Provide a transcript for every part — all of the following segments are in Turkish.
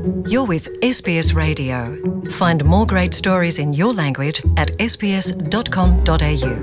You're with SBS Radio. Find more great stories in your language at sbs.com.au.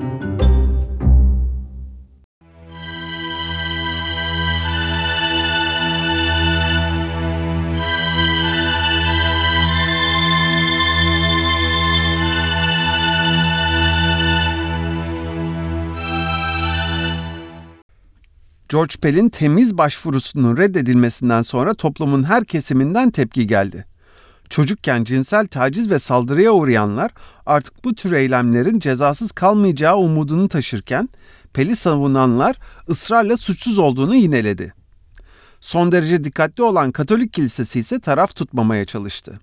George Pell'in temiz başvurusunun reddedilmesinden sonra toplumun her kesiminden tepki geldi. Çocukken cinsel taciz ve saldırıya uğrayanlar artık bu tür eylemlerin cezasız kalmayacağı umudunu taşırken, Pell'i savunanlar ısrarla suçsuz olduğunu yineledi. Son derece dikkatli olan Katolik Kilisesi ise taraf tutmamaya çalıştı.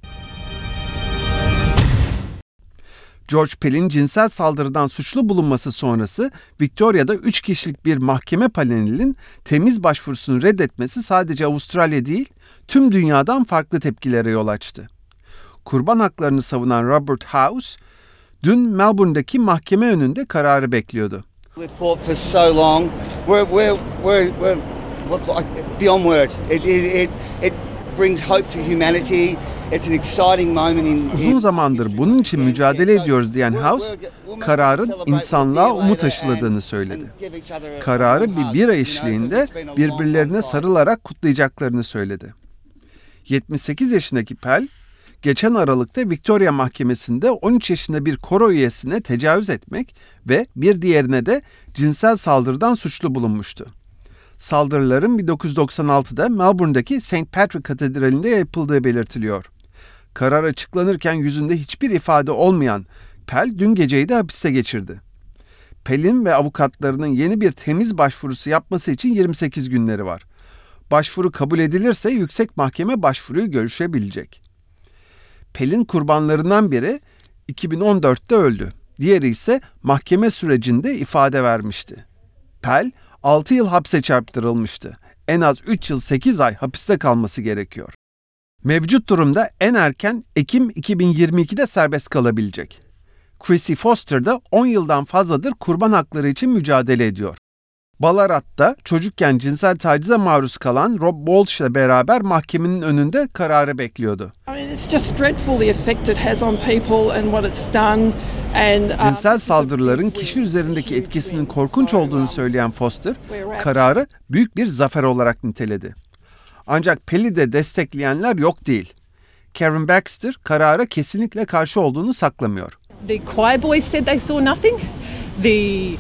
George Pell'in cinsel saldırıdan suçlu bulunması sonrası Victoria'da 3 kişilik bir mahkeme panelinin temiz başvurusunu reddetmesi sadece Avustralya değil, tüm dünyadan farklı tepkilere yol açtı. Kurban haklarını savunan Robert House, dün Melbourne'deki mahkeme önünde kararı bekliyordu. We've fought for so long. We're beyond words. It brings hope to humanity. It's an exciting moment Uzun zamandır bunun için mücadele ediyoruz diyen House, kararın insanlığa umut aşıladığını söyledi. Kararı bir bira eşliğinde birbirlerine sarılarak kutlayacaklarını söyledi. 78 yaşındaki Pell, geçen Aralık'ta Victoria Mahkemesi'nde 13 yaşında bir koro üyesine tecavüz etmek ve bir diğerine de cinsel saldırıdan suçlu bulunmuştu. Saldırıların 1996'da Melbourne'daki St. Patrick Katedrali'nde yapıldığı belirtiliyor. Karar açıklanırken yüzünde hiçbir ifade olmayan Pell dün geceyi de hapiste geçirdi. Pell'in ve avukatlarının yeni bir temiz başvurusu yapması için 28 günleri var. Başvuru kabul edilirse yüksek mahkeme başvuruyu görüşebilecek. Pell'in kurbanlarından biri 2014'te öldü. Diğeri ise mahkeme sürecinde ifade vermişti. Pell 6 yıl hapse çarptırılmıştı. En az 3 yıl 8 ay hapiste kalması gerekiyor. Mevcut durumda en erken Ekim 2022'de serbest kalabilecek. Chrissy Foster da 10 yıldan fazladır kurban hakları için mücadele ediyor. Ballarat'ta çocukken cinsel tacize maruz kalan Rob Walsh ile beraber mahkemenin önünde kararı bekliyordu. Cinsel saldırıların kişi üzerindeki etkisinin korkunç olduğunu söyleyen Foster, kararı büyük bir zafer olarak niteledi. Ancak Pell'i de destekleyenler yok değil. Karen Baxter karara kesinlikle karşı olduğunu saklamıyor. The choir boys said they saw nothing. The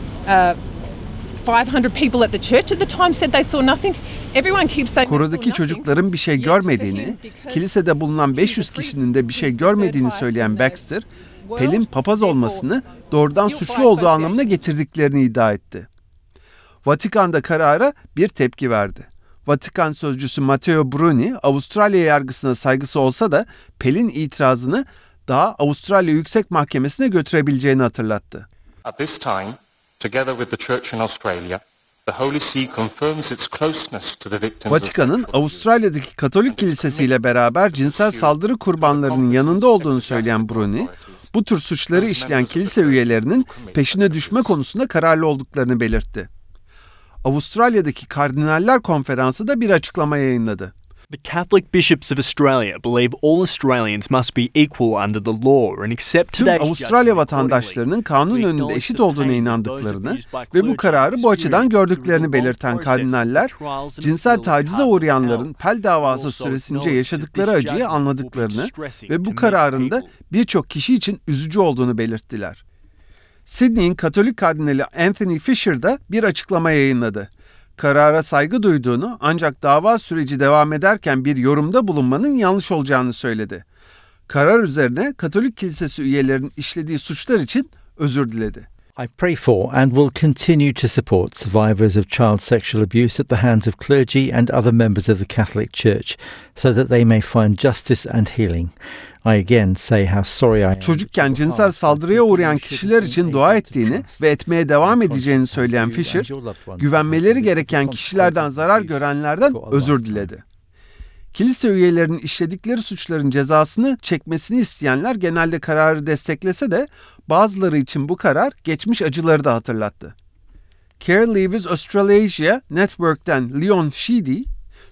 500 people at the church at the time said they saw nothing. Everyone keeps saying Korodaki çocukların bir şey görmediğini, kilisede bulunan 500 kişinin de bir şey görmediğini söyleyen Baxter, Pell'in papaz olmasını doğrudan suçlu olduğu anlamına getirdiklerini iddia etti. Vatikan'da karara bir tepki verdi. Vatikan sözcüsü Matteo Bruni, Avustralya yargısına saygısı olsa da Pell'in itirazını daha Avustralya Yüksek Mahkemesi'ne götürebileceğini hatırlattı. At this time, together with the Church in Australia, the Holy See confirms its closeness to the victims. Vatikan'ın Avustralya'daki Katolik Kilisesi ile beraber cinsel saldırı kurbanlarının yanında olduğunu söyleyen Bruni, bu tür suçları işleyen kilise üyelerinin peşine düşme konusunda kararlı olduklarını belirtti. Avustralya'daki Kardinaller Konferansı da bir açıklama yayınladı. The Catholic bishops of Australia believe all Australians must be equal under the law and accept tüm today's Avustralya vatandaşlarının kanun önünde eşit olduğuna inandıklarını ve bu kararı bu açıdan gördüklerini belirten kardinaller, cinsel tacize uğrayanların Pell davası süresince yaşadıkları acıyı anladıklarını ve bu kararın da birçok kişi için üzücü olduğunu belirttiler. Sydney'in Katolik kardinali Anthony Fisher da bir açıklama yayınladı. Karara saygı duyduğunu ancak dava süreci devam ederken bir yorumda bulunmanın yanlış olacağını söyledi. Karar üzerine Katolik Kilisesi üyelerinin işlediği suçlar için özür diledi. I pray for and will continue to support survivors of child sexual abuse at the hands of clergy and other members of the Catholic Church so that they may find justice and healing. I again say how sorry I am. Çocukken cinsel saldırıya uğrayan kişiler için dua ettiğini ve etmeye devam edeceğini söyleyen Fisher, güvenmeleri gereken kişilerden zarar görenlerden özür diledi. Kilise üyelerinin işledikleri suçların cezasını çekmesini isteyenler genelde kararı desteklese de bazıları için bu karar geçmiş acıları da hatırlattı. Care Leavers Australasia Network'ten Leon Sheedy,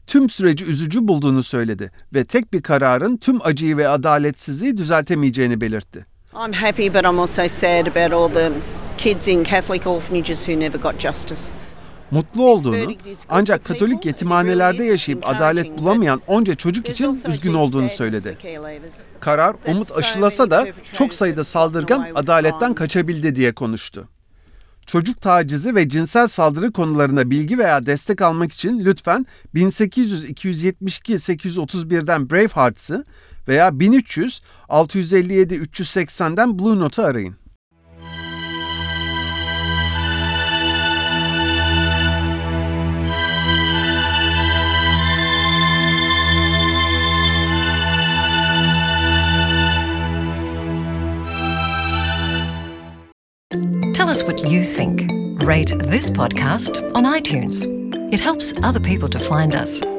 tüm süreci üzücü bulduğunu söyledi ve tek bir kararın tüm acıyı ve adaletsizliği düzeltemeyeceğini belirtti. I'm happy, but I'm also sad about all the kids in Catholic orphanages who never got justice. Mutlu olduğunu, ancak Katolik yetimhanelerde yaşayıp adalet bulamayan onca çocuk için üzgün olduğunu söyledi. Karar umut aşılasa da çok sayıda saldırgan adaletten kaçabildi diye konuştu. Çocuk tacizi ve cinsel saldırı konularında bilgi veya destek almak için lütfen 1800-272-831'den Bravehearts'ı veya 1300-657-380'den Blue Note'u arayın. Tell us what you think. Rate this podcast on iTunes. It helps other people to find us.